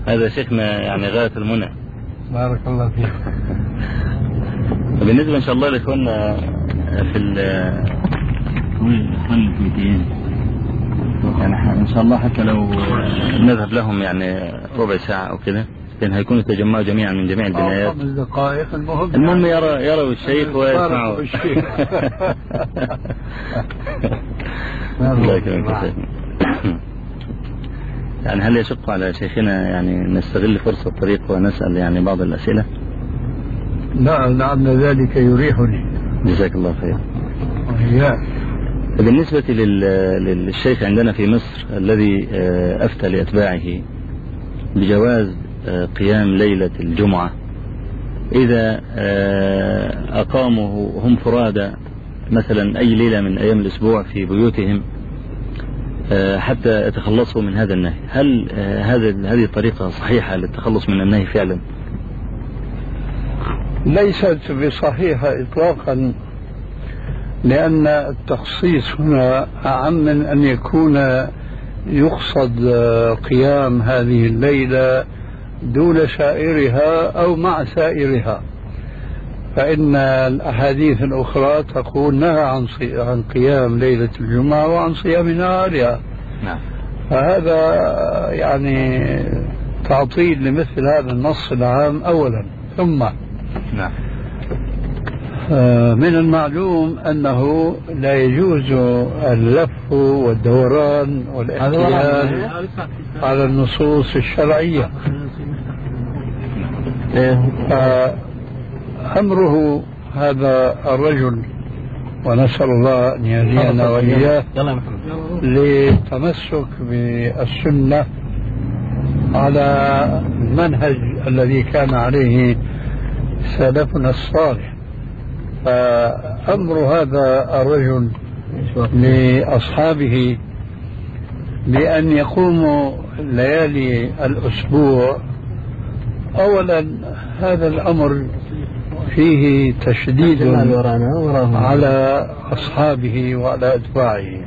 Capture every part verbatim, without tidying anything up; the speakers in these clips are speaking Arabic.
هذا شيخنا يعني غاية المنى. بارك الله فيك. بالنسبة إن شاء الله لإخواننا في الإخوان الكويتيين يعني إن شاء الله حتى لو نذهب لهم يعني ربع ساعة أو كده لأن هيكونوا تجمعوا جميعا من جميع البنايات. خمس دقائق المهم المهم يرى يروا الشيخ ويسمعوا. الله يكرمك. يعني هل يشق على شيخنا يعني نستغل فرصة الطريق ونسأل يعني بعض الأسئلة؟ لا لعل ذلك يريحني. جزاك الله خير. وإياك. بالنسبة للشيخ عندنا في مصر الذي أفتى لأتباعه بجواز قيام ليلة الجمعة إذا أقاموا هم فرادى مثلا أي ليلة من أيام الأسبوع في بيوتهم حتى يتخلصوا من هذا النهي، هل هذا هذه الطريقة صحيحة للتخلص من النهي فعلا؟ ليست بصحيحة إطلاقا، لأن التخصيص هنا أعم من أن يكون يقصد قيام هذه الليلة دون سائرها أو مع سائرها، فإن الأحاديث الأخرى تقول نهى عن عن قيام ليلة الجمعة وعن صيام نهارها. نعم. فهذا يعني تعطيل لمثل هذا النص العام أولا. ثم نعم. من المعلوم أنه لا يجوز اللف والدوران والاحتيال على النصوص الشرعية. أمره هذا الرجل ونسأل الله أن يهدينا وإياه للتمسك بالسنة على المنهج الذي كان عليه سلفنا الصالح. فأمر هذا الرجل لأصحابه بأن يقوموا ليالي الأسبوع، أولا هذا الأمر فيه تشديد على أصحابه وعلى أتباعه،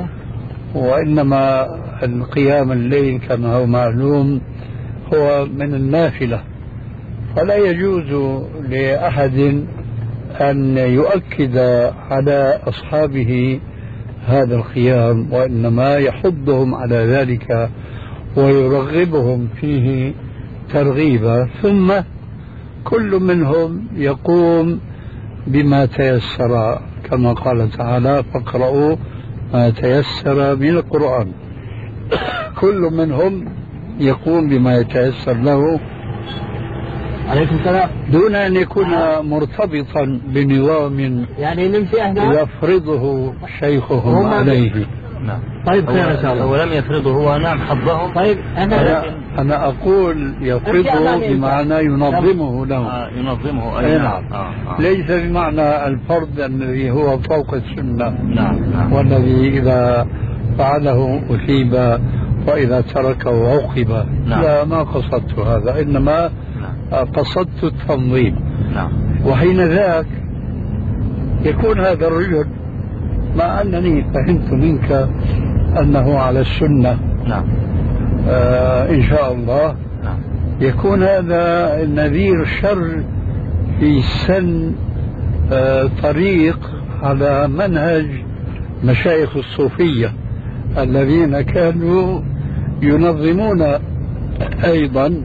وإنما القيام الليل كما هو معلوم هو من النافلة، فلا يجوز لأحد أن يؤكد على أصحابه هذا القيام، وإنما يحضهم على ذلك ويرغبهم فيه ترغيبا. ثم كل منهم يقوم بما تيسر كما قال تعالى فاقرؤوا ما تيسر من القرآن. كل منهم يقوم بما يتيسر له عليكم السلام دون أن يكون مرتبطا بنظام يعني نمشي احنا يفرضه شيخهم عليه. نعم. طيب خير ان شاء الله. ولم يفرضه هو نعم حظهم. طيب أنا, أنا أقول يفرضه بمعنى ينظمه له. آه ينظمه أي نعم. آه آه. ليس بمعنى الفرض الذي هو فوق السنة. نعم. نعم. والذي إذا فعله أثيب وإذا تركه عوقب. نعم. لا ما قصدت هذا، إنما نعم. قصدت التنظيم. نعم. وحين ذاك يكون هذا الرجل مع أنني فهمت منك أنه على السنة. نعم. آه إن شاء الله. نعم. يكون هذا النذير شر في سن آه طريق على منهج مشايخ الصوفية الذين كانوا ينظمون أيضا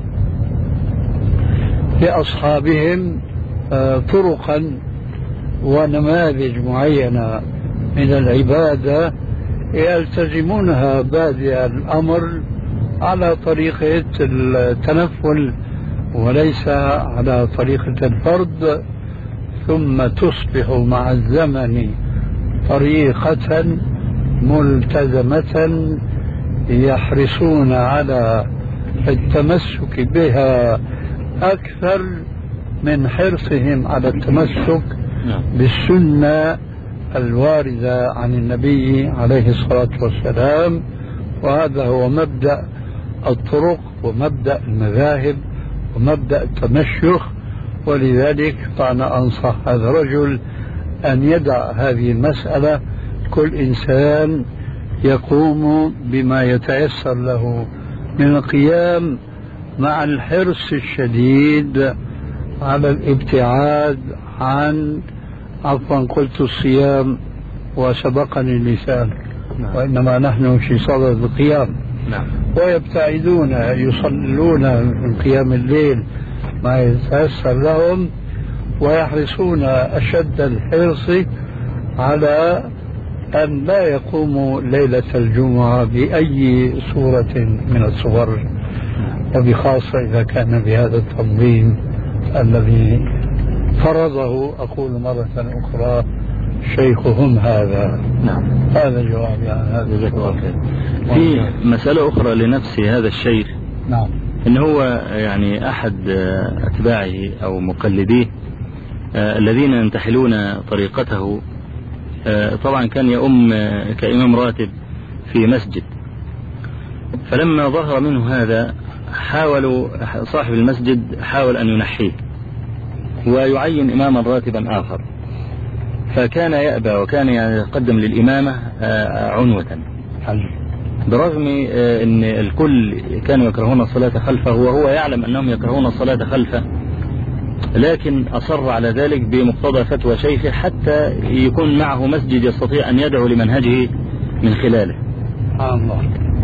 لأصحابهم آه طرقا ونماذج معينة من العبادة يلتزمونها بادئ الأمر على طريقة التنفل وليس على طريقة الفرض، ثم تصبح مع الزمن طريقة ملتزمة يحرصون على التمسك بها أكثر من حرصهم على التمسك بالسنة الواردة عن النبي عليه الصلاة والسلام. وهذا هو مبدأ الطرق ومبدأ المذاهب ومبدأ التمشيخ. ولذلك فأنا أنصح هذا الرجل أن يدع هذه المسألة، كل إنسان يقوم بما يتيسر له من القيام مع الحرص الشديد على الابتعاد عن عفوا قلت الصيام وسبقني اللسان، نعم. وإنما نحن في صدد القيام، نعم. ويبتعدون يصلون من قيام الليل ما يتيسر لهم، ويحرصون أشد الحرص على أن لا يقوموا ليلة الجمعة بأي صورة من الصور، وبخاصة إذا كان بهذا التنظيم الذي فرضه أقول مرة أخرى شيخهم هذا. نعم. هذا جوابي عن هذا. جزاك الله خير. في مسألة أخرى لنفس هذا الشيخ. نعم. إن هو يعني أحد أتباعه أو مقلديه الذين ينتحلون طريقته، طبعا كان يؤم كإمام راتب في مسجد، فلما ظهر منه هذا حاولوا صاحب المسجد حاول أن ينحيه ويعين إماما راتبا آخر، فكان يأبى وكان يقدم للإمامة عنوة، برغم أن الكل كانوا يكرهون الصلاة خلفه وهو يعلم أنهم يكرهون الصلاة خلفه، لكن أصر على ذلك بمقتضى فتوى شيخه حتى يكون معه مسجد يستطيع أن يدعو لمنهجه من خلاله. الله.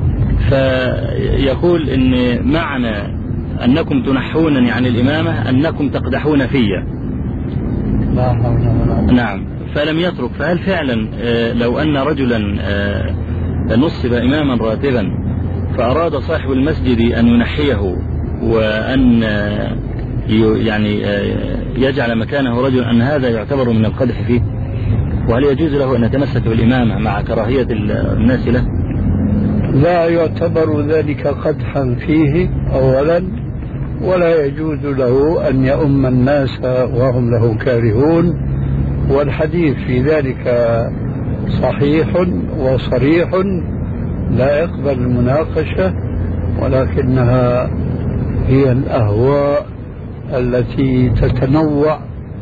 فيقول إن معنى أنكم تنحونني عن الإمامة أنكم تقدحون فيا. لا حول ولا قوة. نعم. فلم يترك. فهل فعلا لو أن رجلا نصب إماما راتبا فأراد صاحب المسجد أن ينحيه وأن يعني يجعل مكانه رجل، أن هذا يعتبر من القدح فيه؟ وهل يجوز له أن يتمسك بالإمامة مع كراهية الناس له؟ لا يعتبر ذلك قدحا فيه أولا، ولا يجوز له أن يؤم الناس وهم له كارهون، والحديث في ذلك صحيح وصريح لا يقبل المناقشة، ولكنها هي الأهواء التي تتنوع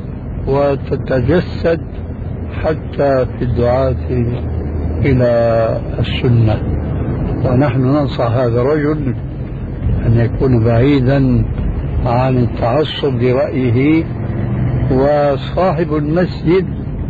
وتتجسد حتى في الدعاة إلى السنة. ونحن ننصح هذا الرجل أن يكون بعيدا عن التعصب لرأيه، وصاحب المسجد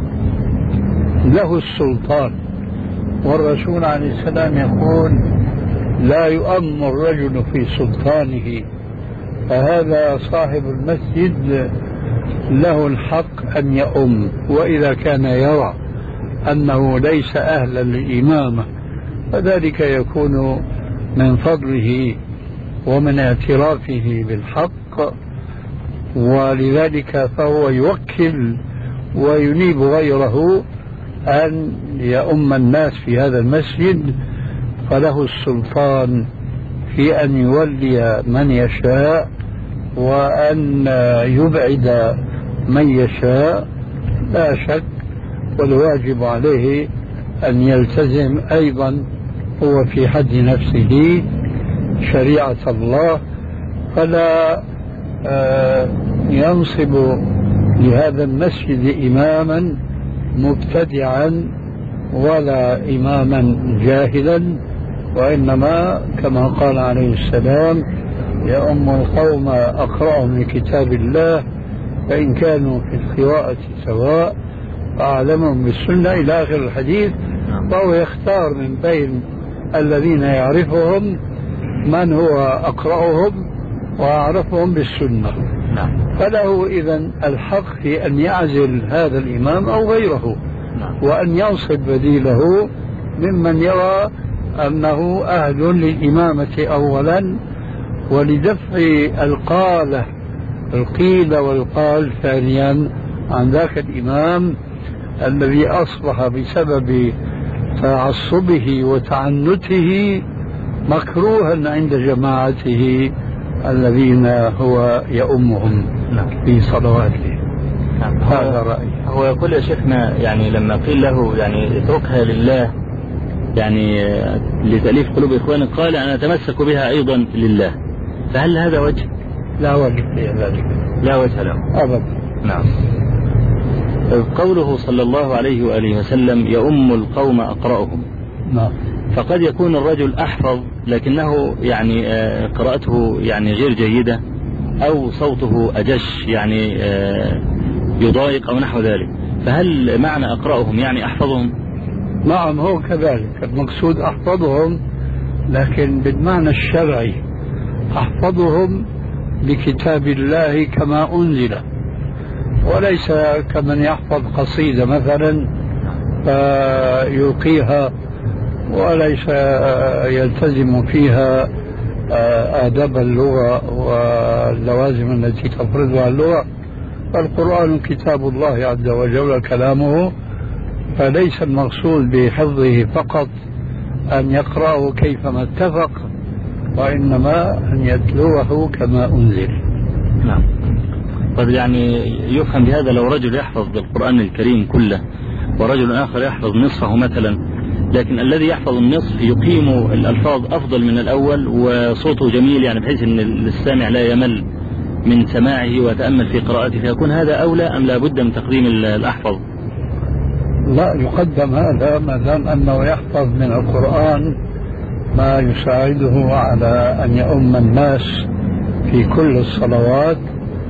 له السلطان، والرسول عليه السلام يقول لا يؤم الرجل في سلطانه، فهذا صاحب المسجد له الحق أن يؤم، وإذا كان يرى أنه ليس أهلا للإمامة فذلك يكون من فضله ومن اعترافه بالحق، ولذلك فهو يوكل وينيب غيره أن يؤم الناس في هذا المسجد، فله السلطان في أن يولي من يشاء وأن يبعد من يشاء لا شك، والواجب عليه أن يلتزم أيضا هو في حد نفسه شريعة الله، فلا ينصب لهذا المسجد إماما مبتدعا ولا إماما جاهلا، وإنما كما قال عليه السلام يؤم القوم أقرأهم لكتاب الله فإن كانوا في القراءة سواء أعلمهم بالسنة إلى آخر الحديث، فهو يختار من بين الذين يعرفهم من هو أقرأهم وأعرفهم بالسنة، فله إذن الحق في أن يعزل هذا الإمام أو غيره وأن ينصب بديله ممن يرى أنه أهل للإمامة أولا، ولدفع القالة القيل والقال ثانيا عن ذاك الإمام الذي أصبح بسبب تعصبه وتعنته مكروها عند جماعته الذين هو يؤمهم في صلواته. هذا رأيي. هو يقول يا شيخنا يعني لما قيل له يعني اتركها لله يعني لتأليف قلوب إخوانك، قال أنا أتمسك بها أيضا لله، فهل هذا وجه؟ لا وجه في ذلك، لا وجه له أبدا. نعم. قوله صلى الله عليه وآله وسلم يؤم القوم أقرأهم، نعم، فقد يكون الرجل أحفظ لكنه يعني قراءته يعني غير جيدة أو صوته أجش يعني يضايق أو نحو ذلك، فهل معنى أقرأهم يعني أحفظهم؟ نعم هو كذلك، المقصود أحفظهم لكن بالمعنى الشرعي، أحفظهم بكتاب الله كما أنزل، وليس كمن يحفظ قصيدة مثلا فيلقيها وليس يلتزم فيها آداب اللغة واللوازم التي تفرضها اللغة. فالقرآن كتاب الله عز وجل كلامه، فليس المقصود بحفظه فقط أن يقرأه كيفما اتفق، وإنما أن يتلوه كما أنزل. نعم. طيب يعني يفهم بهذا لو رجل يحفظ القرآن الكريم كله ورجل آخر يحفظ نصفه مثلا، لكن الذي يحفظ النصف يقيم الألفاظ أفضل من الأول وصوته جميل يعني بحيث أن السامع لا يمل من سماعه وتأمل في قراءته، فيكون هذا أولى أم لا بد من تقديم الأحفظ؟ لا، يقدم هذا ما دام أنه يحفظ من القرآن ما يساعده على أن يؤم الناس في كل الصلوات.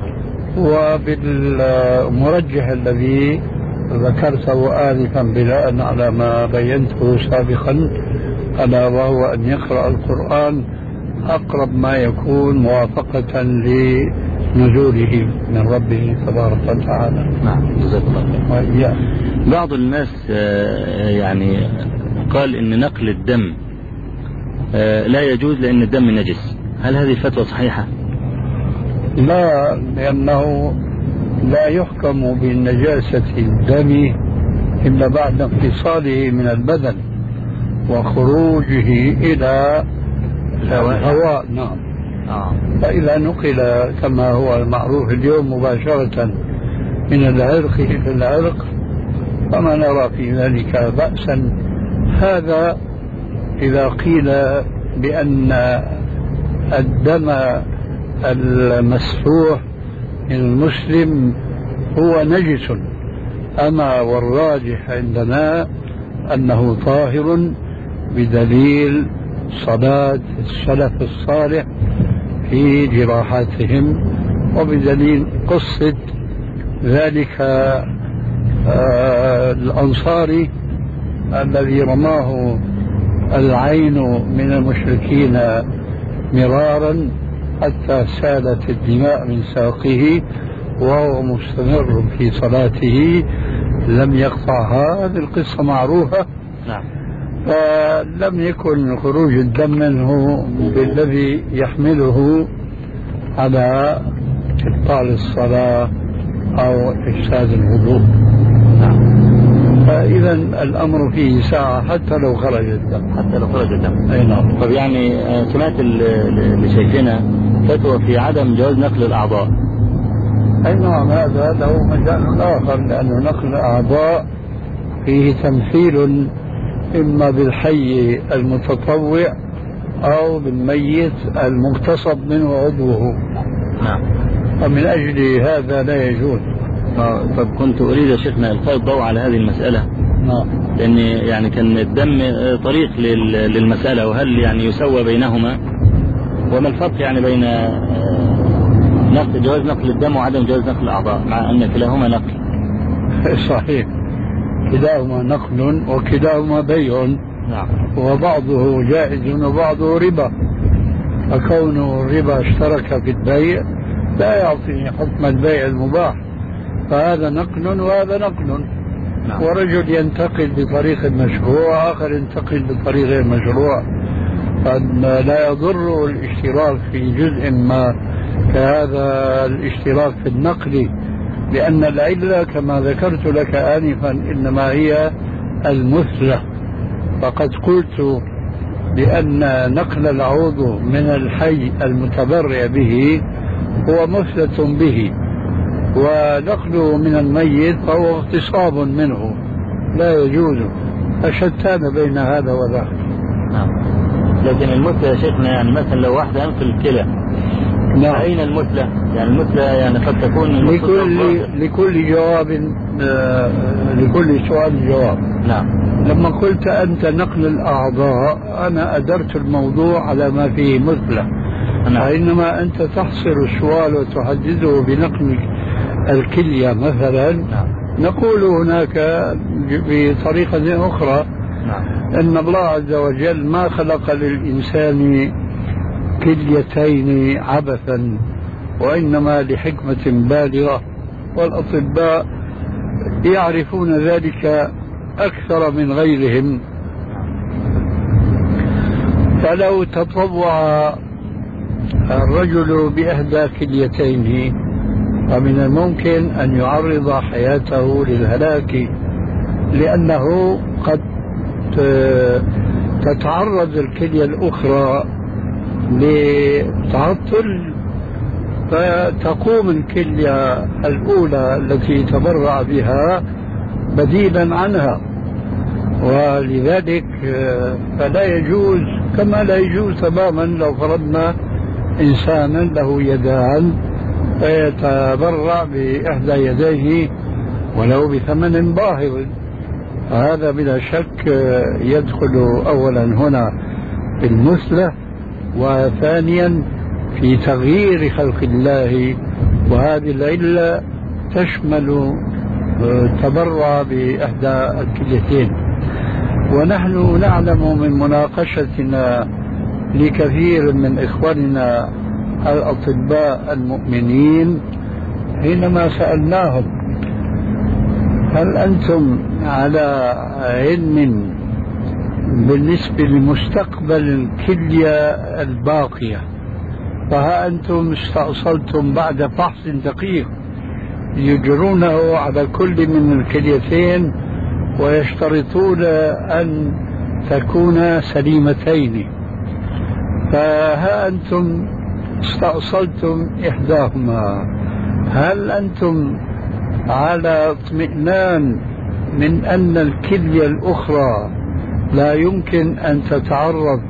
وبالمرجح الذي ذكرته آنفا بناء على ما بينته سابقا، ألا وهو أن يقرأ القرآن أقرب ما يكون موافقة لنزوله من ربه تبارك وتعالى. نعم جزاك الله خير. بعض الناس يعني قال إن نقل الدم لا يجوز لأن الدم نجس، هل هذه الفتوى صحيحة؟ لا، لأنه لا يحكم بنجاسة الدم إلا بعد انفصاله من البدن وخروجه إلى الهواء. نعم. آه. فإذا نقل كما هو المعروف اليوم مباشرة من العرق إلى العرق فما نرى في ذلك بأسا. هذا إذا قيل بأن الدم المسفوح من المسلم هو نجس، أما والراجح عندنا أنه طاهر بدليل صلاة السلف الصالح في جراحاتهم، وبدليل قصة ذلك آه الأنصاري الذي رماه العين من المشركين مرارا حتى سالت الدماء من ساقه وهو مستمر في صلاته لم يقطعها. هذه القصة معروفة. نعم. فلم يكن خروج الدم منه بالذي يحمله على إبطال الصلاة أو إفساد الوضوء. نعم. فإذا الأمر فيه ساعة حتى لو خرج الدم. حتى لو خرج الدم. أي نعم. طب يعني سمعت لشيخنا فتوى في عدم جواز نقل الأعضاء. أي نعم، هذا له مجال آخر، لأنه نقل الأعضاء فيه تمثيل إما بالحي المتطوع أو بالميت المغتصب منه عضوه. نعم. ومن أجل هذا لا يجوز. طب كنت أريد يا شيخنا إلقاء الضوء على هذه المسألة. نعم. لأن يعني كان الدم طريق للمسألة، وهل يعني يسوى بينهما، وما الفرق يعني بين نقل جواز نقل الدم وعدم جواز نقل الأعضاء مع أن كلاهما نقل؟ صحيح، كلاهما نقل وكلاهما بيع. نعم. وبعضه جائز وبعضه ربا، فكون الربا اشترك في البيع لا يعطي حكم البيع المباح، فهذا نقل وهذا نقل. نعم. ورجل ينتقل بطريق مشروع، آخر ينتقل بطريق غير مشروع، فلا يضر الاشتراك في جزء ما كهذا الاشتراك في النقل، لأن العلة كما ذكرت لك آنفا إنما هي المثلة. فقد قلت بأن نقل العضو من الحي المتبرع به هو مثلة به، ونقله من الميت فهو اغتصاب منه لا يجوز، فشتان بين هذا وذاك. نعم. لكن المثلة يا شيخنا يعني مثلا لو واحدة ينقل الكلى، نعم. أين المثلة؟ يعني المثلة يعني قد تكون لكل لكل جواب آه لكل سؤال جواب. نعم. لما قلت أنت نقل الأعضاء أنا أدرت الموضوع على ما فيه مثله. نعم. فإنما أنت تحصر السؤال وتحدده بنقل الكلية مثلا. نعم. نقول هناك بطريقة أخرى نعم. أن الله عز وجل ما خلق للإنسان كليتين عبثا، وإنما لحكمة بالغة، والأطباء يعرفون ذلك أكثر من غيرهم. فلو تطوع الرجل بإحدى كليتين فمن الممكن أن يعرض حياته للهلاك، لأنه قد تتعرض الكلية الأخرى لتعطل فتقوم الكلية الأولى التي تبرع بها بديلا عنها، ولذلك فلا يجوز، كما لا يجوز تماما لو فرضنا إنسانا له يدان فيتبرع بإحدى يديه ولو بثمن باهظ، هذا بلا شك يدخل أولا هنا في المثلة، وثانيا في تغيير خلق الله، وهذه العلة تشمل تبرع بإحدى الكليتين. ونحن نعلم من مناقشتنا لكثير من إخواننا الأطباء المؤمنين حينما سألناهم هل أنتم على علم بالنسبة لمستقبل الكلية الباقية، فها أنتم استأصلتم بعد فحص دقيق يجرونه على كل من الكليتين ويشترطون أن تكون سليمتين، فها أنتم استأصلتم إحداهما، هل أنتم على اطمئنان من أن الكلية الأخرى لا يمكن أن تتعرض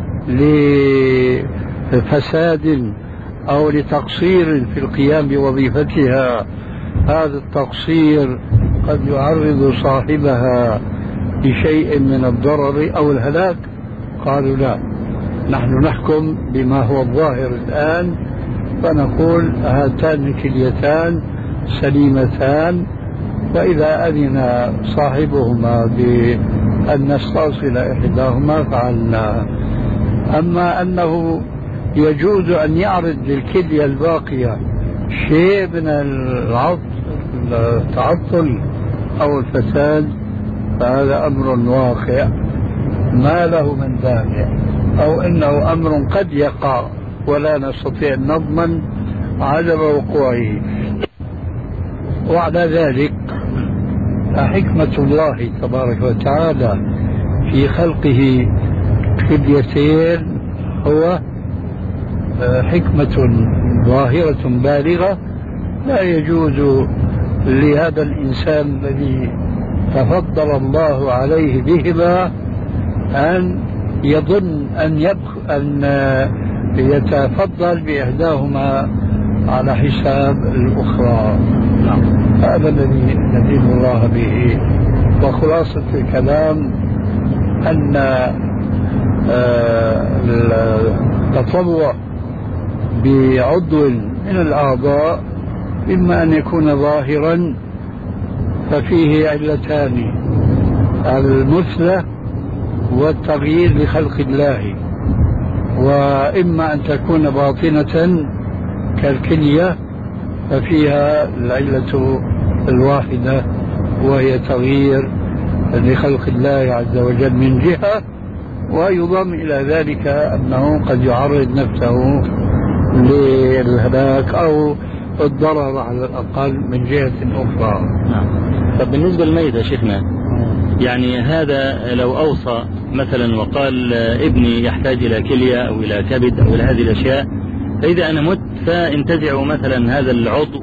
لفساد أو لتقصير في القيام بوظيفتها؟ هذا التقصير قد يعرض صاحبها لشيء من الضرر أو الهلاك. قالوا لا، نحن نحكم بما هو الظاهر الآن، فنقول هاتان الكليتان سليمتان، فإذا أذن صاحبهما بأن نستأصل إحداهما فعلنا. أما أنه يجوز أن يعرض للكلية الباقية شيء من التعطل أو الفساد فهذا أمر واقع ما له من دافع، أو إنه أمر قد يقع ولا نستطيع أن نضمن عدم وقوعه. وعلى ذلك حكمة الله تبارك وتعالى في خلقه كليتين هو حكمة ظاهرة بالغة، لا يجوز لهذا الإنسان الذي تفضل الله عليه بهما أن يظن أن, يبخ أن يتفضل بإحداهما على حساب الأخرى. هذا الذي ندين الله به. وخلاصة الكلام أن التطوع بعضو من الأعضاء إما أن يكون ظاهرا ففيه علتان: المثلة والتغيير لخلق الله، وإما أن تكون باطنة كالكلية ففيها العلة الواحدة وهي تغيير لخلق الله عز وجل من جهة، ويضم إلى ذلك أنه قد يعرض نفسه للهلاك أو الضرر على الأقل من جهة أخرى. نعم. طب بالنسبة للميت يا شيخنا، يعني هذا لو أوصى مثلا وقال ابني يحتاج إلى كلية أو إلى كبد أو إلى هذه الأشياء، فإذا أنا مت فانتزعوا مثلا هذا العضو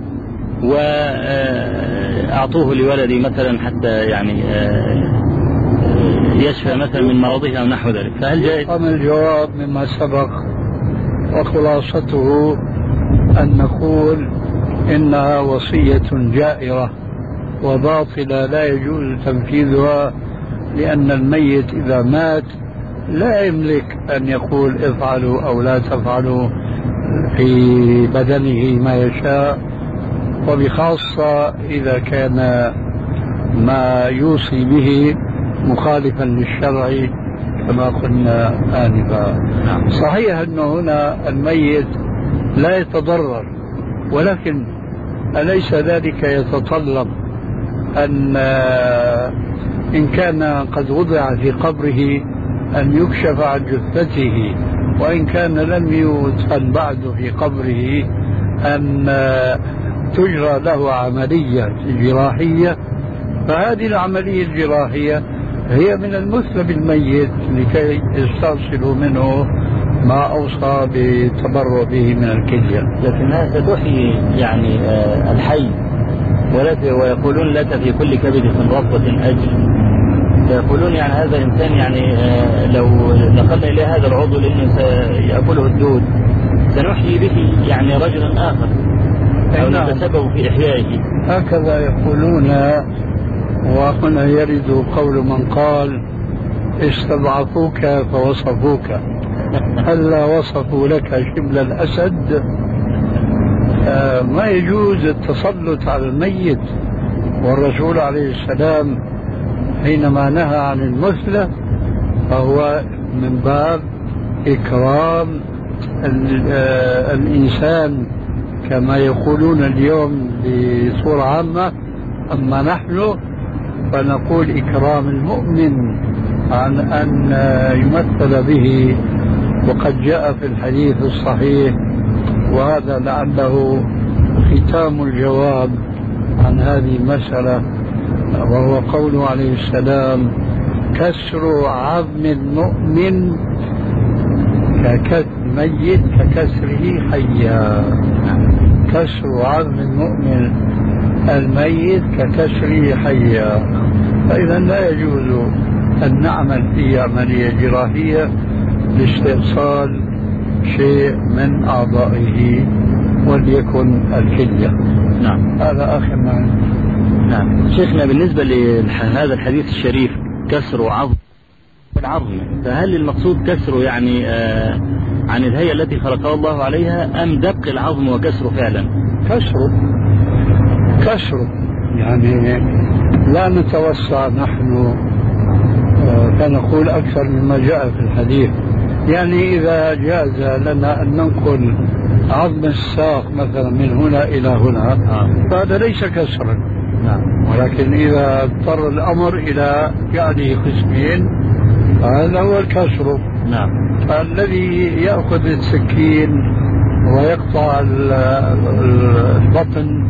وأعطوه لولدي مثلا حتى يعني يشفى مثلا من مرضه أو نحو ذلك، فهل جائز؟ أم الجواب مما سبق، وخلاصته أن نقول إنها وصية جائرة وباطلة لا يجوز تنفيذها لأن الميت إذا مات لا يملك أن يقول افعلوا أو لا تفعلوا في بدنه ما يشاء، وبخاصة إذا كان ما يوصي به مخالفا للشرع كما قلنا آنفا. صحيح أنه هنا الميت لا يتضرر، ولكن أليس ذلك يتطلب أن إن كان قد وضع في قبره أن يكشف عن جثته، وإن كان لم يدفن بعد في قبره أن تجرى له عملية جراحية، فهذه العملية الجراحية هي من المثلى بالميت لكي يستأصلوا منه ما أوصى بالتبرع به من الكلية. لكنها ستحيي يعني آه الحي، ويقولون لك في كل كبد من ربطة أجر، فيقولون يعني هذا الإنسان يعني آه لو نقلنا إليه هذا العضو لأنه سيأكله الدود سنحيي به يعني رجلا آخر أو نتسبب في إحيائه. هكذا يقولون. وهنا يرد قول من قال استضعفوك فوصفوك، هلا وصفوا لك شبل الأسد. آه ما يجوز التسلط على الميت، والرسول عليه السلام حينما نهى عن المثلى فهو من باب إكرام آه الإنسان كما يقولون اليوم بصورة عامة. أما نحن فنقول إكرام المؤمن عن أن يمثل به، وقد جاء في الحديث الصحيح، وهذا لعله ختام الجواب عن هذه المسألة، وهو قوله عليه السلام كسر عظم المؤمن كميت ككسره حيا. كسر عظم المؤمن الميت ككسره حيا. فإذا لا يجوز أن نعمل في عملية جراحية لاستئصال شيء من أعضائه وليكن الكلية. نعم. هذا آخر ما. نعم. شيخنا بالنسبة لهذا الحديث الشريف كسر عظم العظم، فهل المقصود كسره يعني آه عن الهيئة التي خلقها الله عليها، أم دبق العظم وكسره فعلا؟ كسره كسره يعني لا نتوسع نحن فنقول أكثر مما جاء في الحديث. يعني إذا جاز لنا أن ننقل عظم الساق مثلا من هنا إلى هنا فهذا ليس كسرا، ولكن إذا اضطر الأمر إلى يعني قسمين هذا هو الكسر. نعم. الذي يأخذ السكين ويقطع البطن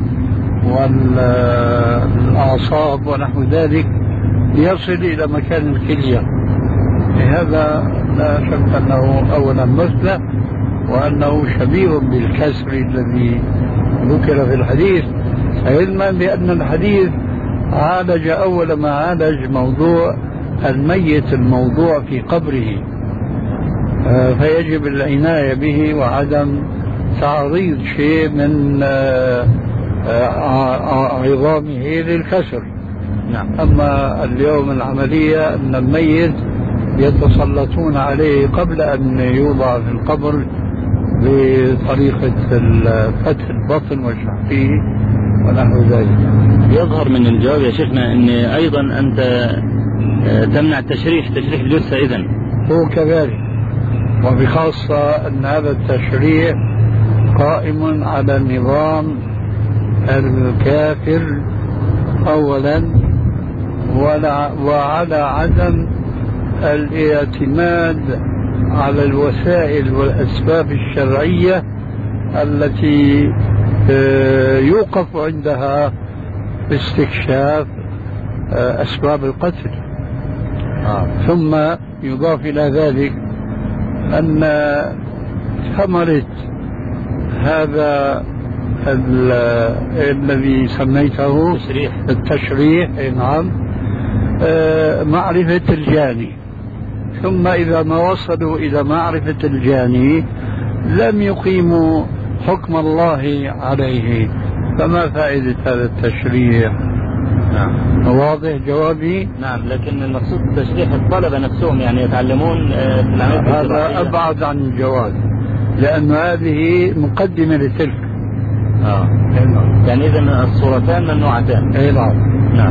والأعصاب ونحو ذلك ليصل إلى مكان الكلية، هذا لا شك أنه أولا مثلى، وأنه شبيه بالكسر الذي ذكر في الحديث، علما بأن الحديث عالج أول ما عالج موضوع الميت الموضوع في قبره، فيجب العناية به وعدم تعريض شيء من عظامه للكسر. نعم. أما اليوم العملية أن الميت يتسلطون عليه قبل أن يوضع في القبر بطريقة فتح البطن وشحفه ونحو ذلك. يظهر من الجواب يا شيخنا أن أيضا أنت تمنع التشريح تشريح الجثة إذن. هو كذلك، وبخاصة أن هذا التشريح قائم على النظام الكافر أولا، وعلى عدم الاعتماد على الوسائل والأسباب الشرعية التي يوقف عندها باستكشاف أسباب القتل. آه. ثم يضاف إلى ذلك أن ثمرة هذا الذي سميته التشريح, التشريح نعم معرفة الجاني، ثم إذا ما وصلوا إلى معرفة الجاني لم يقيموا حكم الله عليه، فما فائدة هذا التشريح؟ نعم. واضح جوابي؟ نعم، لكن المقصود تشريح الطلبة نفسهم، يعني يتعلمون في العملية هذا أبعد عن الجواز، لأن هذه مقدمة لتلك. آه. يعني إذن الصورتان ممنوعتان. أي نعم. نعم.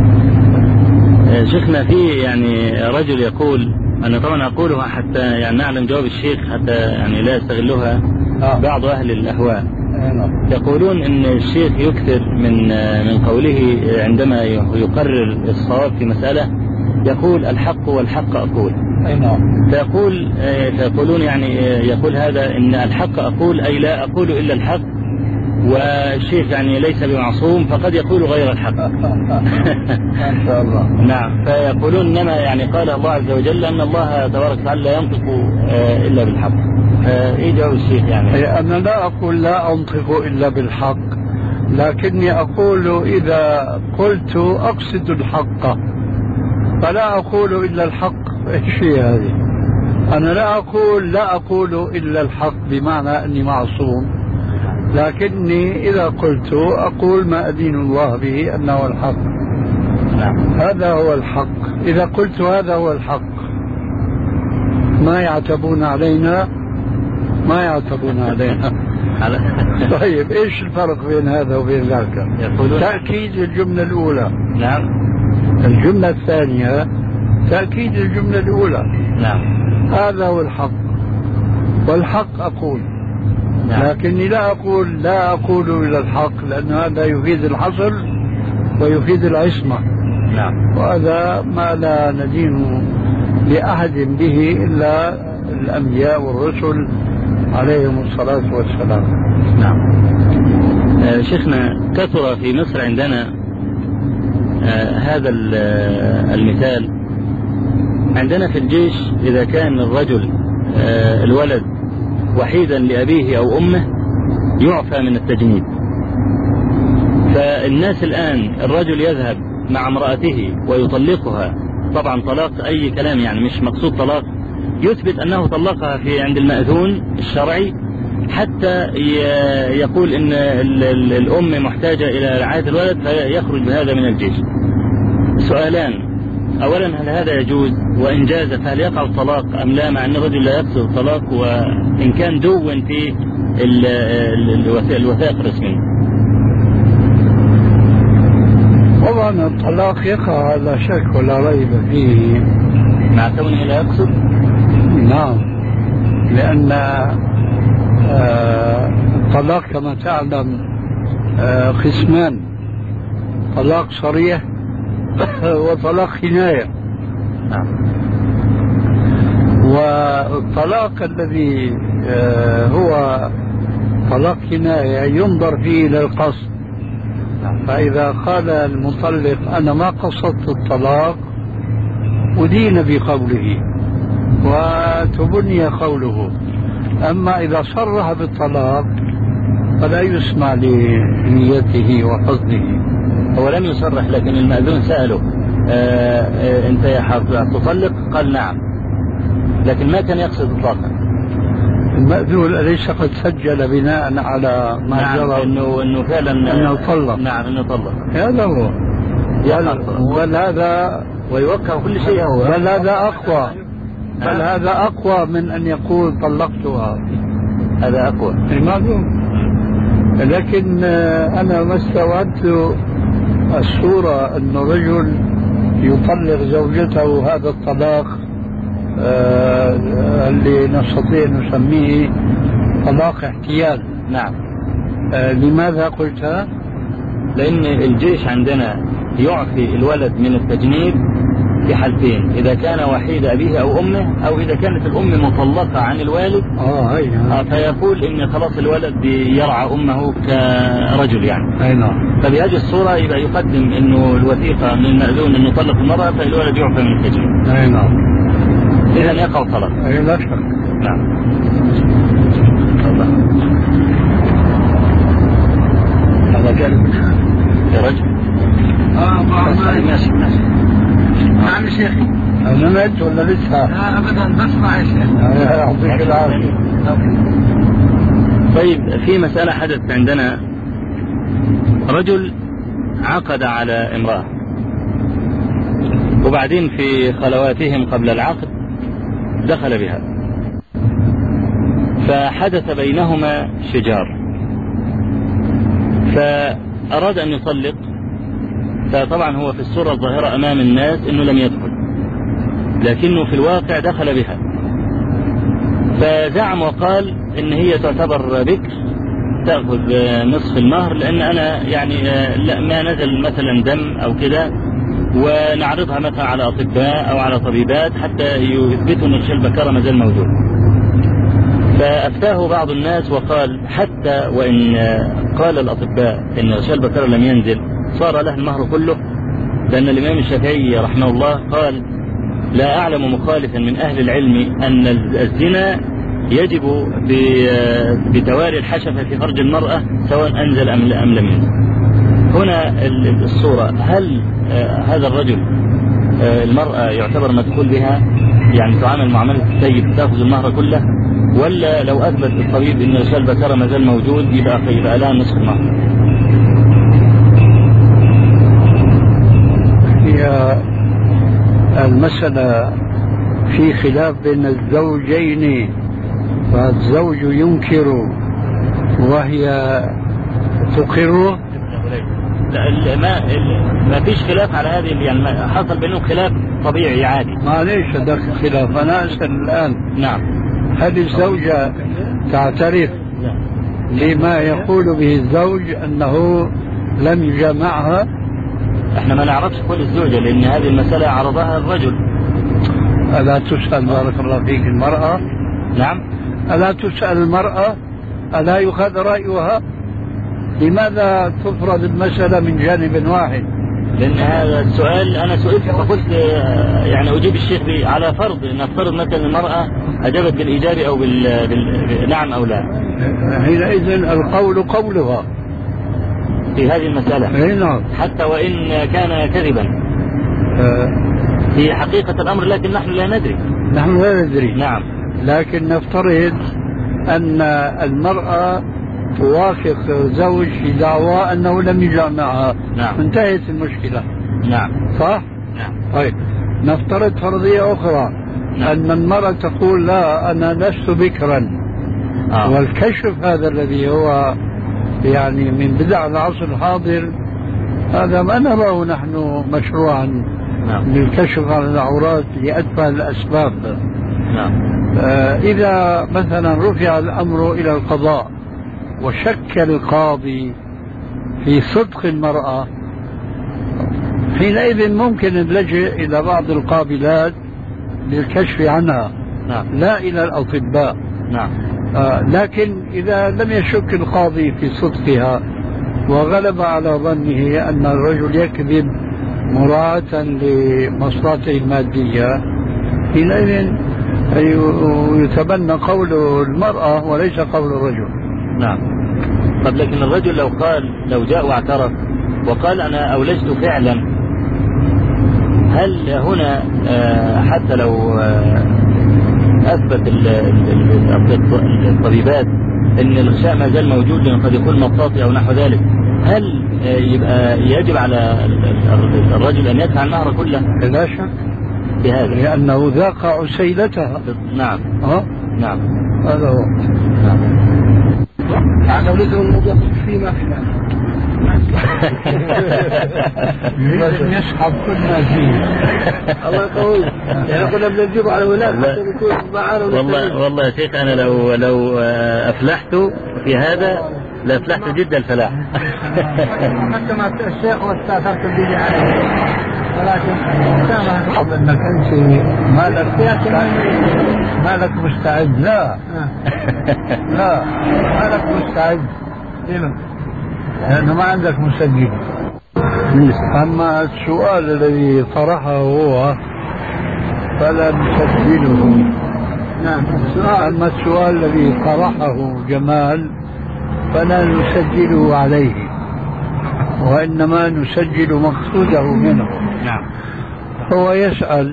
شيخنا، في يعني رجل يقول، أنا طبعا أقولها حتى يعني نعلم جواب الشيخ، حتى يعني لا يستغلها آه. بعض أهل الأهواء. نعم. يقولون إن الشيخ يكثر من من قوله عندما يقرر الصواب في مسألة، يقول الحق والحق أقول. أي نعم. فيقول فيقولون يعني يقول هذا إن الحق أقول أي لا أقول إلا الحق، والشيخ يعني ليس بمعصوم فقد يقول غير الحق. ما شاء الله. نعم. فيقولون إنما يعني قال الله عز وجل أن الله تبارك وتعالى لا ينطق إلا بالحق. إيه جواب الشيخ يعني؟ أنا لا أقول لا أنطق إلا بالحق، لكني أقول إذا قلت أقصد الحق فلا أقول إلا الحق. إيش هي هذه؟ أنا لا أقول لا أقول إلا الحق بمعنى أني معصوم، لكني إذا قلت أقول ما أدين الله به أنه الحق. نعم. هذا هو الحق. إذا قلت هذا هو الحق ما يعتبون علينا ما يعتبون علينا. طيب إيش الفرق بين هذا وبين ذاك؟ تأكيد الجملة الأولى. نعم. الجملة الثانية تأكيد الجملة الأولى. نعم. هذا هو الحق، والحق أقول. نعم. لكني لا أقول لا أقول إلى الحق، لأن هذا يفيد الحصر ويفيد العصمة. نعم. وهذا ما لا ندين لأحد به إلا الأنبياء والرسل عليهم الصلاة والسلام. نعم. آه شيخنا، كثر في مصر عندنا آه هذا المثال. عندنا في الجيش إذا كان الرجل آه الولد وحيدا لأبيه أو أمه يعفى من التجنيد. فالناس الآن الرجل يذهب مع امرأته ويطلقها، طبعا طلاق أي كلام، يعني مش مقصود طلاق، يثبت أنه طلقها في عند المأذون الشرعي، حتى يقول إن الأم محتاجة إلى رعاية الولد فيخرج بهذا من الجيش. سؤالان: أولا، هل هذا يجوز؟ وإن جاز فهل يقع الطلاق أم لا، مع أن الرجل لا يقصد الطلاق، وإن كان دون في الوثائق الرسمية؟ طبعا الطلاق يقع لا شك ولا ريب فيه، مع كونه لا يقصد. نعم، لأن الطلاق كما تعلم قسمان: طلاق صريح وطلاق كناية. نعم. والطلاق الذي هو طلاق كناية ينظر فيه إلى القصد. فإذا قال المطلق أنا ما قصدت الطلاق أدين بقوله وتبني قوله. أما إذا صرح بالطلاق فلا يسمع لنيته وقصده. هو لم يصرح، لكن المأذون سأله آآ آآ أنت يا حافظ تطلق؟ قال نعم، لكن ما كان يقصد إطلاقا. المأذون أليس قد سجل بناء على ما نعم جرى إنه إنه فعلا أنه طلق؟ نعم إنه طلق. هذا هو. بل هذا ويوقع كل شيء هو. بل هذا أقوى. بل هذا أقوى من أن يقول طلقتها. هذا أقوى. المأذون. لكن أنا ما استوعبت الصورة أن رجل يطلق زوجته هذا الطلاق آه اللي نستطيع نسميه طلاق احتيال. نعم. آه لماذا قلتها؟ لأن الجيش عندنا يعفي الولد من التجنيد في حالتين: إذا كان وحيد أبيه أو أمه، أو إذا كانت الأم مطلقة عن الوالد. آه هي. آه فيقول إن خلاص الولد يرعى أمه كرجل يعني. أي نعم. فبهذه الصورة يبقى يقدم إنه الوثيقة من المأذون إنه طلق المرأة فالولد يعفى من التجنيد. أي نعم. إذا يقع الطلاق. أي لا شك. نعم. هذا كلب يا رجل. اه ماشي ماشي. نعم شيخي. أنا مت ولا لسه؟ لا أبدا، بسمع يا شيخ. يعطيك العافية. طيب، في مسألة حدثت عندنا. رجل عقد على امرأة، وبعدين في خلواتهم قبل العقد دخل بها، فحدث بينهما شجار، فأراد أن يطلق، فطبعا هو في الصورة الظاهرة أمام الناس أنه لم يدخل، لكنه في الواقع دخل بها، فزعم وقال إن هي تعتبر بكر تأخذ نصف المهر، لأن أنا يعني لا ما نزل مثلا دم أو كده، ونعرضها مثلا على أطباء أو على طبيبات حتى يثبتوا أن غشاء البكارة ما زال موجود. فأفتاه بعض الناس وقال حتى وإن قال الأطباء إن غشاء البكارة لم ينزل صار له المهر كله، لأن الإمام الشافعي رحمه الله قال لا أعلم مخالفا من أهل العلم أن الزنا يجب بتواري الحشفة في فرج المرأة سواء أنزل أم لم ينزل. هنا الصورة، هل هذا الرجل المرأة يعتبر مدخول بها، يعني تعامل معاملة السيد تأخذ المهر كله، ولا لو أثبت الطبيب أن غشاء البكارة ما زال موجود يبقى يبقى لها نصف المهر؟ هي المسألة في خلاف بين الزوجين، فالزوج ينكر وهي تقر. لا ما ما فيش خلاف على هذه، يعني حصل بينهم خلاف طبيعي عادي. معليش هذاك الخلاف، أنا أسأل الآن. نعم. هل الزوجة تعترف لما يقول به الزوج أنه لم يجامعها؟ احنا ما نعرفش كل الزوجة، لأن هذه المسألة عرضها الرجل. ألا تسأل بارك الله فيك المرأة؟ نعم. ألا تسأل المرأة؟ ألا يؤخذ رأيها؟ لماذا تفرض المسألة من جانب واحد؟ لأن هذا السؤال أنا سئلت فقلت يعني أجيب الشيخ على فرض، نفترض مثلا المرأة أجابت بالإيجاب أو بال... بال... نعم أو لا، حينئذ القول قولها في هذه المسألة. نعم. حتى وإن كان كذبا أه في حقيقة الأمر، لكن نحن لا ندري. نحن لا ندري. نعم. لكن نفترض أن المرأة توافق زوج في دعوى أنه لم يجامعها. نعم. انتهت المشكلة. نعم. صح؟ نعم. طيب نفترض فرضية أخرى. نعم. أن المرأة تقول لا أنا لست بكرا. آه. والكشف هذا الذي هو يعني من بدع العصر الحاضر هذا ما نراه نحن مشروعا. نعم. للكشف عن العورات لأتفه الأسباب. نعم. آه إذا مثلا رفع الأمر إلى القضاء وشك القاضي في صدق المرأة، حينئذ ممكن نلجئ إلى بعض القابلات للكشف عنها. نعم. لا إلى الأطباء. نعم. آه لكن إذا لم يشك القاضي في صدقها وغلب على ظنه أن الرجل يكذب مراعاة لمصلحته المادية، حينئذ يتبنى قول المرأة وليس قول الرجل. نعم. طب لكن الرجل لو قال، لو جاء واعترف وقال أنا أولجت فعلا، هل هنا حتى لو أثبت الطبيبات أن الغشاء ما زال موجود لأنه قد يكون مطاطي أو نحو ذلك، هل يبقى يجب على الرجل أن يدفع المهر كله؟ لا شك بهذا، لأنه ذاق عسيلتها. نعم. أه؟ نعم. هذا هو. نعم. لو لزم الموضوع فيما فيه يسحب كل ما فيه. الله يقوي. يعني كنا بنجيبه على ولاد حتى نكون معانا. والله والله يا شيخ أنا لو لو أفلحت في هذا لأفلحت جدا الفلاح. حتى مع الشيخ واستأثرت به عليه، ولكن طب انك انت مالك مالك مستعد. لا لا مالك مستعد لأنه ما عندك مسجل. أما السؤال الذي طرحه هو فلا نسجله. نعم. أما السؤال الذي طرحه جمال فلا نسجله عليه، وإنما نسجل مقصوده منه. نعم. هو يسأل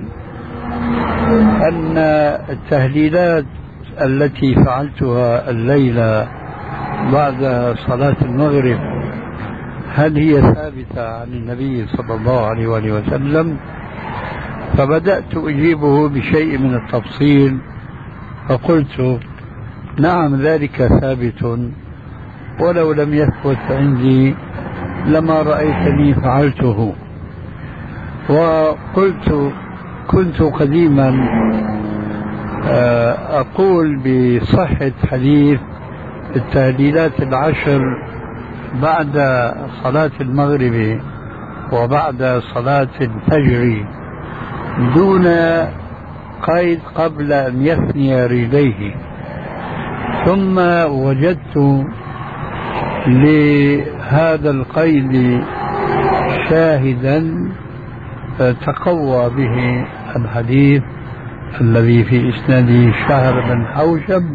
أن التهليلات التي فعلتها الليلة بعد صلاة المغرب هل هي ثابتة عن النبي صلى الله عليه وآله وسلم؟ فبدأت أجيبه بشيء من التفصيل، فقلت نعم ذلك ثابت، ولو لم يثبت عندي لما رأيتني فعلته. وقلت كنت قديما أقول بصحة حديث التهليلات العشر بعد صلاة المغرب وبعد صلاة الفجر دون قيد قبل أن يثني رجليه، ثم وجدت لهذا القيد شاهدا تقوى به الحديث الذي في إسناده شهر بن حوشب،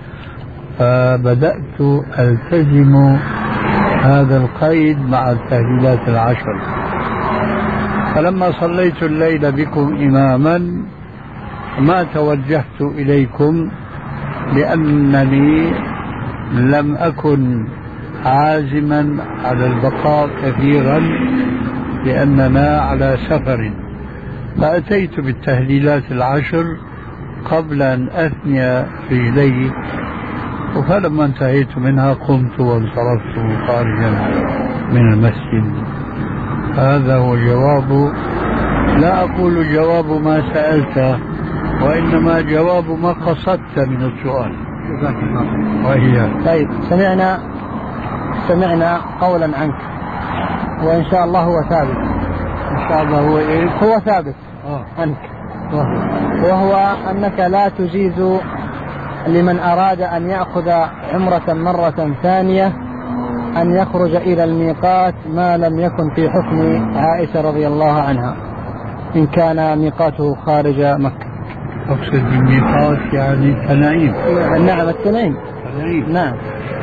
فبدأت ألتزم هذا القيد مع التهليلات العشر. فلما صليت الليل بكم إماما ما توجهت إليكم لأنني لم أكن عازما على البقاء كثيرا لأننا على سفر، فأتيت بالتهليلات العشر قبل أن أثني رجلي، فلما انتهيت منها قمت وانصرفت خارجا من المسجد. هذا هو جواب، لا أقول جواب ما سألت، وإنما جواب ما قصدت من السؤال. وهي طيب، سمعنا سمعنا قولا عنك وإن شاء الله هو ثابت. إن شاء الله هو إيه؟ هو ثابت آه. عنك، وهو, وهو أنك لا تجيز لمن أراد أن يأخذ عمرة مرة ثانية أن يخرج إلى الميقات ما لم يكن في حكم عائشة رضي الله عنها إن كان ميقاته خارج مكة. أقصد بالميقات يعني التنعيم. نعم التنعيم. التنعيم. نعم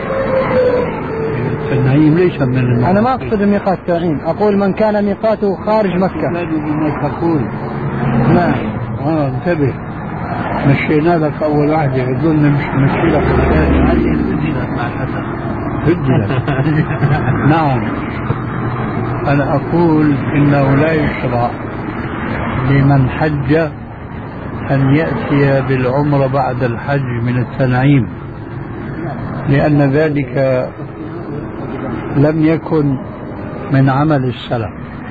التنعيم ليس من الميقات. أنا ما أقصد الميقات التنعيم، أقول من كان ميقاته خارج مكة. لا بما تقول. نعم. آه انتبه، مشينا لك أول واحدة يقولنا مش مشي لك هذه بدلت مع الأسف بدلت. نعم، أنا أقول إنه لا يشرع لمن حج أن يأتي بالعمرة بعد الحج من التنعيم، لأن ذلك لم يكن من عمل السلف.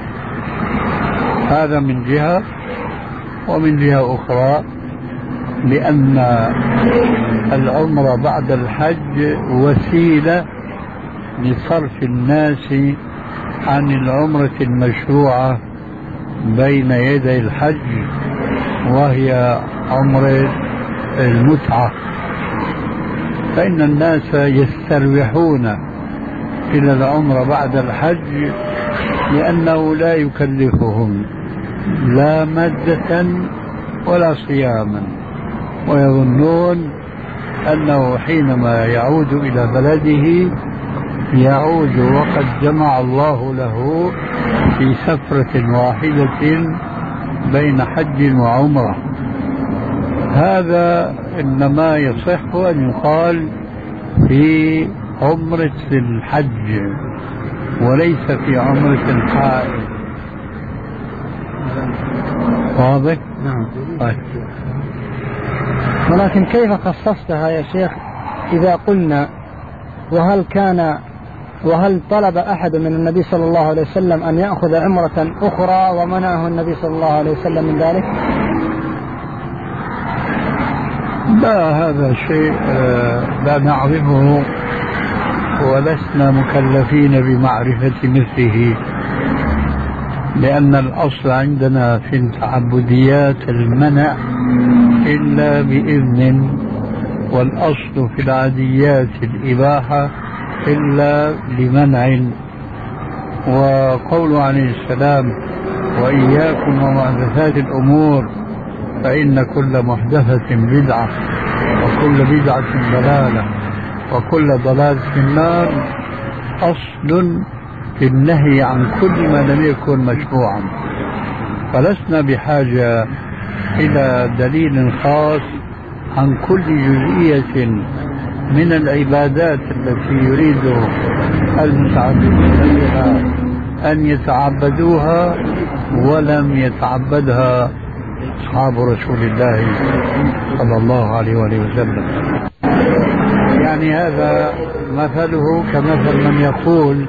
هذا من جهة، ومن جهة أخرى لأن العمرة بعد الحج وسيلة لصرف الناس عن العمرة المشروعة بين يدي الحج، وهي عمرة المتعة. فإن الناس يستروحون إلى العمرة بعد الحج لأنه لا يكلفهم لا مادة ولا صياما، ويظنون أنه حينما يعود إلى بلده يعود وقد جمع الله له في سفرة واحدة بين حج وعمرة. هذا إنما يصح أن يقال في عمرة الحج وليس في عمرة الحائض. واضح؟ نعم. طيب. ولكن كيف خصصتها يا شيخ إذا قلنا وهل كان وهل طلب أحد من النبي صلى الله عليه وسلم أن يأخذ عمرة أخرى ومنعه النبي صلى الله عليه وسلم من ذلك؟ لا، هذا شيء لا نعرفه ولسنا مكلفين بمعرفة مثله، لأن الأصل عندنا في التعبديات المنع إلا بإذن، والأصل في العاديات الإباحة إلا لمنع. وقول عليه السلام وإياكم ومحدثات الأمور فإن كل محدثة بدعة وكل بدعة ضلالة وكل ضلالة في النار، أصل في النهي عن كل ما لم يكن مشروعا. فلسنا بحاجة إلى دليل خاص عن كل جزئية من العبادات التي يريد المتعبدون بها أن يتعبدوها ولم يتعبدها أصحاب رسول الله صلى الله عليه وآله وسلم. يعني هذا مثله كمثل من يقول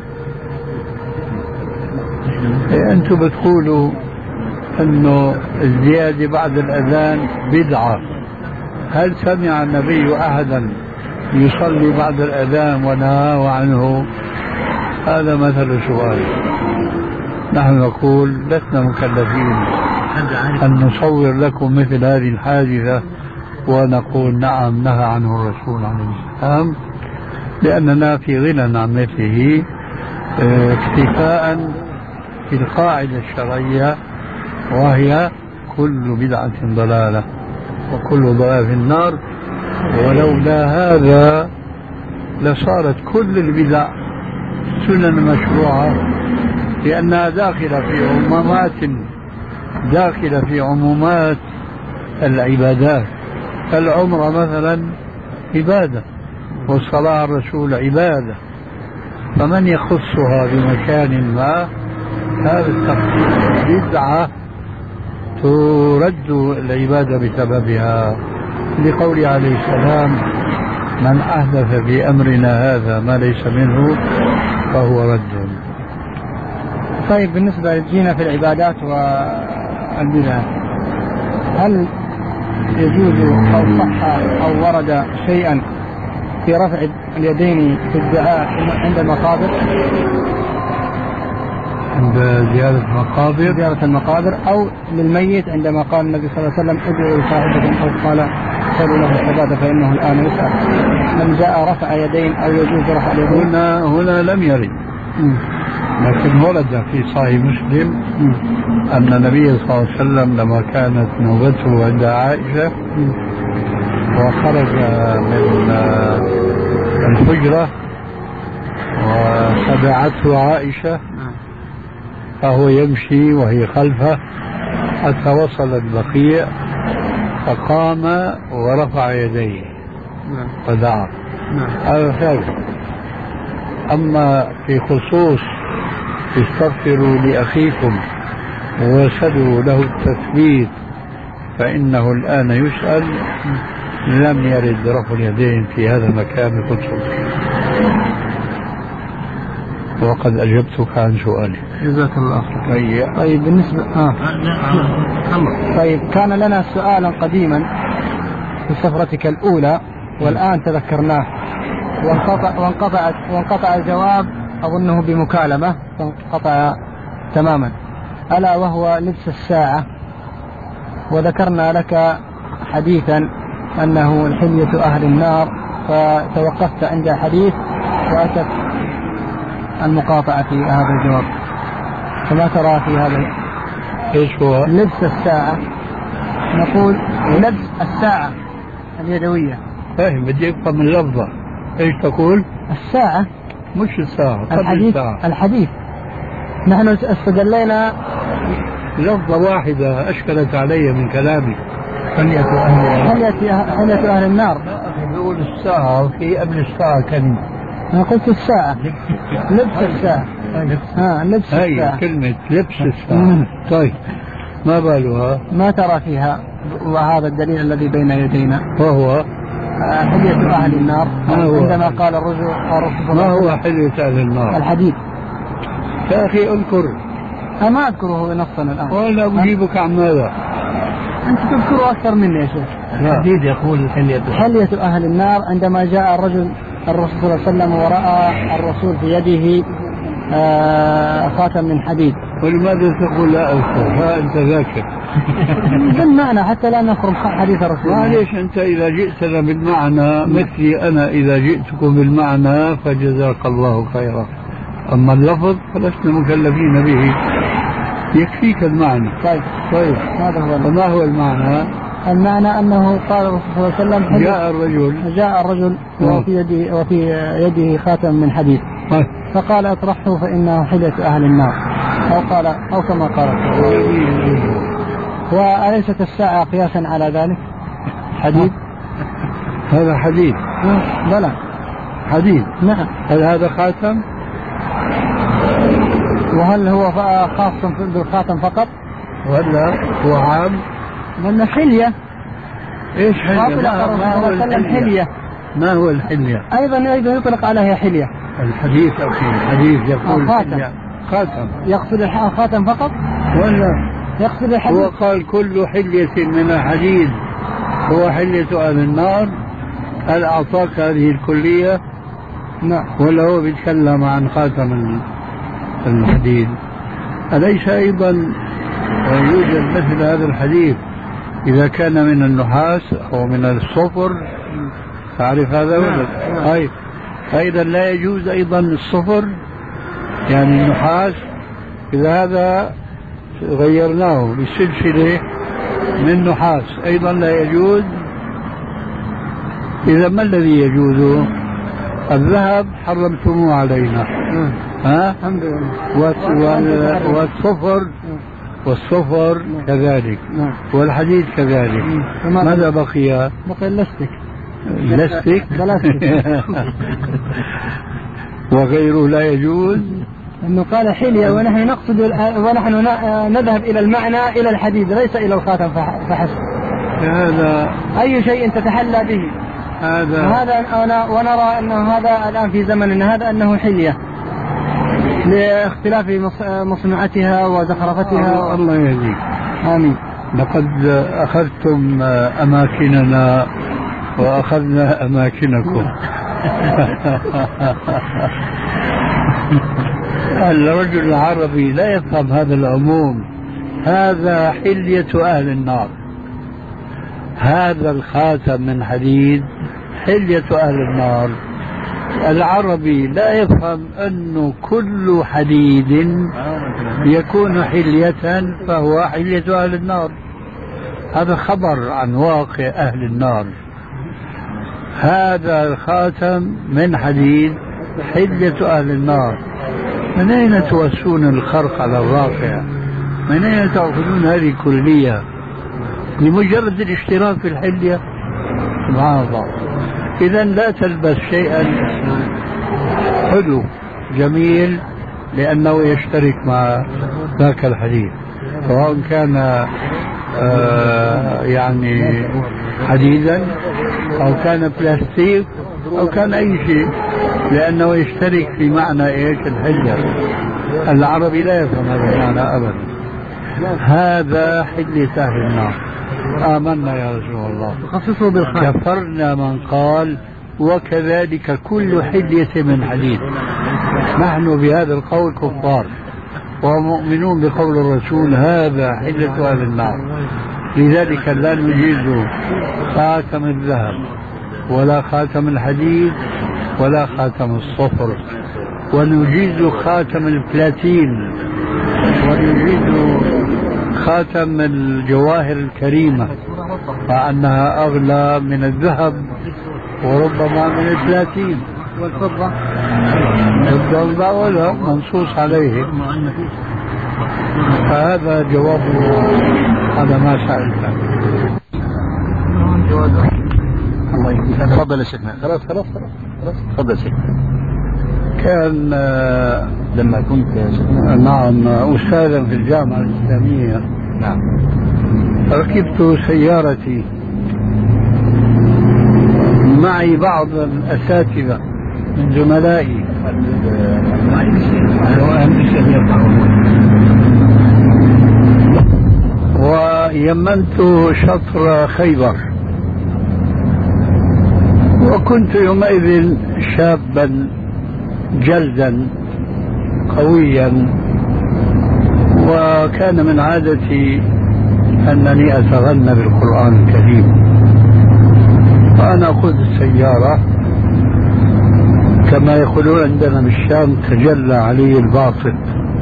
أنتم بتقولوا أنه الزيادة بعد الأذان بدعة، هل سمع النبي أحدا يصلي بعد الأذان ونهاه عنه؟ هذا مثل سؤال. نحن نقول لسنا مكلفين أن نصور لكم مثل هذه الحادثة ونقول نعم نهى عنه الرسول عليه السلام، لأننا في غنى عن مثله اكتفاء في القاعدة الشرعية، وهي كل بدعة ضلالة وكل ضلالة في النار. ولولا هذا لصارت كل البدع سنن مشروعة، لأنها داخلة في عمومات داخلة في عمومات العبادات. العمرة مثلا عبادة، والصلاة على الرسول عبادة، فمن يخصها بمكان ما هذا التخصيص بدعة ترد العبادة بسببها، لقول عليه السلام من أحدث في أمرنا هذا ما ليس منه فهو رد. طيب بالنسبة للجينا في العبادات والبدع، هل يجوز أو صح أو ورد شيئا في رفع اليدين في الدعاء عند المقابر؟ عند زيارة المقابر زيارة المقابر أو للميت عندما قال النبي صلى الله عليه وسلم ادعوا لصاحبكم أو قال صلوا له الصلاة فإنه الآن يسأل، من جاء رفع يدين أو يجوز رفع اليدين؟ هنا هنا لم يرد، لكن ورد في صحيح مسلم أن النبي صلى الله عليه وسلم لما كانت نوبته عند عائشة وخرج من الحجرة وتبعته عائشة فهو يمشي وهي خلفه حتى وصل البقيع فقام ورفع يديه ودعا. هذا ثابت. أما في خصوص استغفروا لأخيكم وسدوا له التثبيت فإنه الآن يسأل، لم يرد رفع اليدين في هذا المكان بكتب. وقد أجبتك عن سؤالك. جزاك الله خير. طيب بالنسبة آه. طيب كان لنا سؤالا قديما في سفرتك الأولى والآن تذكرناه وانقطع وانقطع وانقطع الجواب أظنه بمكالمة فانقطع تماما، ألا وهو لبس الساعة. وذكرنا لك حديثا أنه حلية أهل النار، فتوقفت عند حديث وأتت المقاطعة في هذا الجواب، فما ترى في هذا؟ ايش هو لبس الساعة؟ نقول لبس الساعة اليدوية. فاهم، بدي افهم اللفظة. ايش تقول؟ الساعة مش الساعة، الحديث الساعة. الحديث نحن استدلينا لفظة واحدة أشكلت علي من كلامي. حلية أهل حلية أهل النار. لا أخي بقول الساعة وفي قبل الساعة كلمة. أنا قلت الساعة. لبس الساعة. ها لبس الساعة. هي كلمة لبس الساعة. طيب ما بالها؟ ما ترى فيها وهذا الدليل الذي بين يدينا وهو حلية أهل النار. عندما قال الرجل ما هو حلية أهل النار؟ الحديد. يا أخي اذكر. أما أذكره نصا الآن. ولا أجيبك عن ماذا؟ أنت تذكره أكثر مني يا شيخ. الحديد يقول حلية حلية أهل النار عندما جاء الرجل الرسول صلى الله عليه وسلم ورأى الرسول في يده آه خاتم من حديد. ولماذا تقول لا أذكر؟ ها أنت ذاكر. بالمعنى حتى لا نخرج حديث الرسول. معليش أنت إذا جئتنا بالمعنى مثلي أنا إذا جئتكم بالمعنى فجزاك الله خيرا، أما اللفظ فلسنا مكلفين به، يكفيك المعنى. طيب طيب هذا هو. وما هو المعنى؟ المعنى أنه قال الرسول صلى الله عليه وسلم جاء الرجل جاء الرجل وفي يده وفي يده خاتم من حديد فقال اطرحه فإنه حلية أهل النار، أو قال أو كما قال. وأليست الساعة قياسا على ذلك؟ حديد هذا حديد. بلى حديد. نعم. هل هذا خاتم؟ وهل هو خاص بالخاتم فقط ولا هو عام؟ لأن حلية. ايش حلية؟ ما, ما هو الحلية؟ حلية. ما هو الحلية؟ أيضا أيضا يطلق عليها حلية. الحديث أخي الحديث يقول خاتم. خاتم. يقصد الخاتم فقط؟ ولا يقصد الحديث؟ هو قال كل حلية من الحديد هو حلية أهل النار. هل أعطاك هذه الكلية؟ نعم. ولا هو بيتكلم عن خاتم الحديد؟ أليس أيضا يوجد مثل هذا الحديث إذا كان من النحاس أو من الصفر؟ تعرف هذا ولا؟ أي أيضا لا يجوز أيضا الصفر يعني النحاس، إذا هذا غيرناه بسلسلة من نحاس أيضا لا يجوز. إذا ما الذي يجوز؟ الذهب حرمتموه علينا، ها؟ الحمد لله. والصفر والصفر كذلك، والحديد كذلك. ماذا بقي؟ بقي اللستك. اللستك وغيره لا يجوز. انه قال حلية ونحن نقصد ونحن نذهب الى المعنى الى الحديد ليس الى الخاتم فحسب. هذا اي شيء تتحلى به هذا وهذا ونرى انه هذا الان في زمننا هذا انه حلية لاختلاف مصنوعتها وزخرفتها. الله يهديك. امين. لقد اخذتم اماكننا واخذنا اماكنكم. الرجل العربي لا يفهم هذا العموم. هذا حلية أهل النار، هذا الخاتم من حديد حلية أهل النار. العربي لا يفهم أنه كل حديد يكون حلية فهو حلية أهل النار. هذا خبر عن واقع أهل النار. هذا الخاتم من حديد حلية أهل النار. من أين توسون الخرق على الواقع؟ من أين تأخذون هذه كلية لمجرد الاشتراك في الحلية؟ سبحان الله. إذا لا تلبس شيئا حلو جميل لأنه يشترك مع ذاك الحديث، سواء كان آه يعني حديدا أو كان بلاستيك أو كان أي شيء، لأنه يشترك في معنى إيش؟ الحلية. العربي لا يفهم هذا المعنى أبدا. هذا حلية أهل النار. آمنا يا رسول الله. خصصوا بالخير. كفرنا من قال وكذلك كل حلية من حديد. نحن بهذا القول كفار ومؤمنون بقول الرسول هذا حلية أهل النار. لذلك لا نجيز خاتم الذهب ولا خاتم الحديد ولا خاتم الصفر، ونجيز خاتم البلاتين، ونجيز خاتم الجواهر الكريمة مع أنها أغلى من الذهب وربما من البلاتين والفضة. الفضة ولا منصوص عليه. فهذا جوابه على ما سألت. الله يهديك. تفضل يا شيخنا. خلاص خلاص خلاص تفضل شيخ. كان لما كنت نعم أستاذا في الجامعة الإسلامية، نعم، ركبت سيارتي معي بعض الأساتذة من زملائي ويمنت شطر خيبر، وكنت يومئذ شابا جلدا قويا، وكان من عادتي أنني أتغنى بالقرآن الكريم، فأنا أخذ السيارة كما يقولون عندنا بالشام تجلى علي الباطل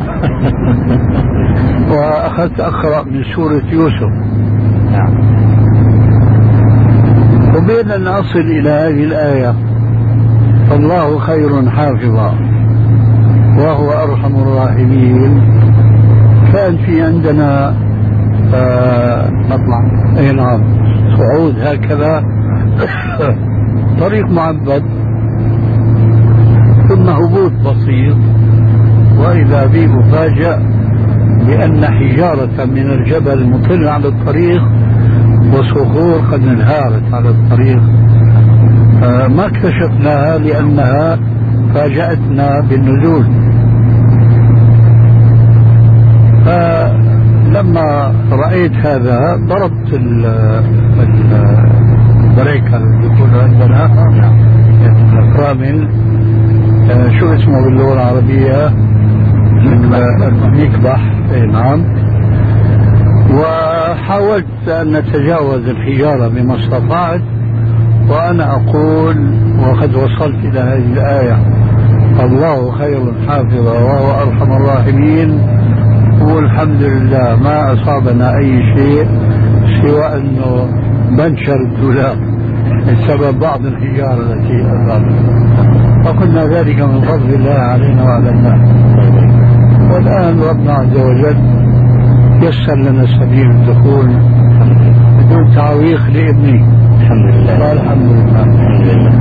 وأخذت أقرأ من سورة يوسف. وبين أن أصل إلى هذه الآية فالله خير حافظا وهو أرحم الراحمين، كان في عندنا مطلع أي نعم صعود هكذا طريق معبد ثم هبوط بسيط، وإذا بي مفاجأ بأن حجارة من الجبل مطل على الطريق وصخور قد انهارت على الطريق. آه ما اكتشفناها لأنها فاجأتنا بالنزول. فلما رأيت هذا ضربت البريكة اللي يكون عندنا الفرامل، آه شو اسمه باللغة العربية؟ المكبح. نعم. وحاولت أن نتجاوز الحجارة بما استطعت، وأنا أقول وقد وصلت إلى هذه الآية: الله خير حافظا وهو أرحم الراحمين، والحمد لله ما أصابنا أي شيء سوى أنه بنشر الدولاب بسبب بعض الحجارة التي أصابتنا، فقلنا ذلك من فضل الله علينا وعلى الناس. والآن ربنا عز وجل يسر لنا سبيل الدخول بدون تعويق لابني. الحمد لله. والحمد لله. الحمد لله.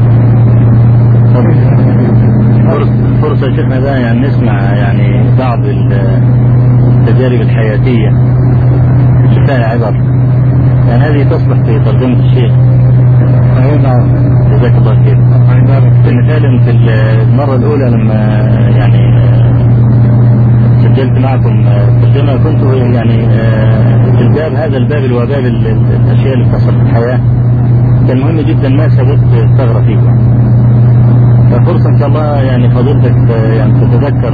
فرصة شيخنا ده يعني نسمع يعني بعض التجارب الحياتية فيها عبر، يعني هذه تصلح في ترجمة الشيخ. أي نعم. جزاك الله خير. مثالا في المرة الأولى لما يعني سجلت معكم ترجمة، كنت يعني في الباب هذا الباب اللي هو باب الأشياء اللي بتحصل في الحياة، كان مهم جدا ما ثبت ثغرة فيه. ففرصة إن شاء الله يعني فضيلتك يعني تتذكر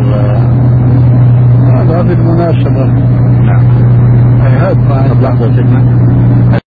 هذا بالمناسبة. نعم. هات معي لحظة سيدنا.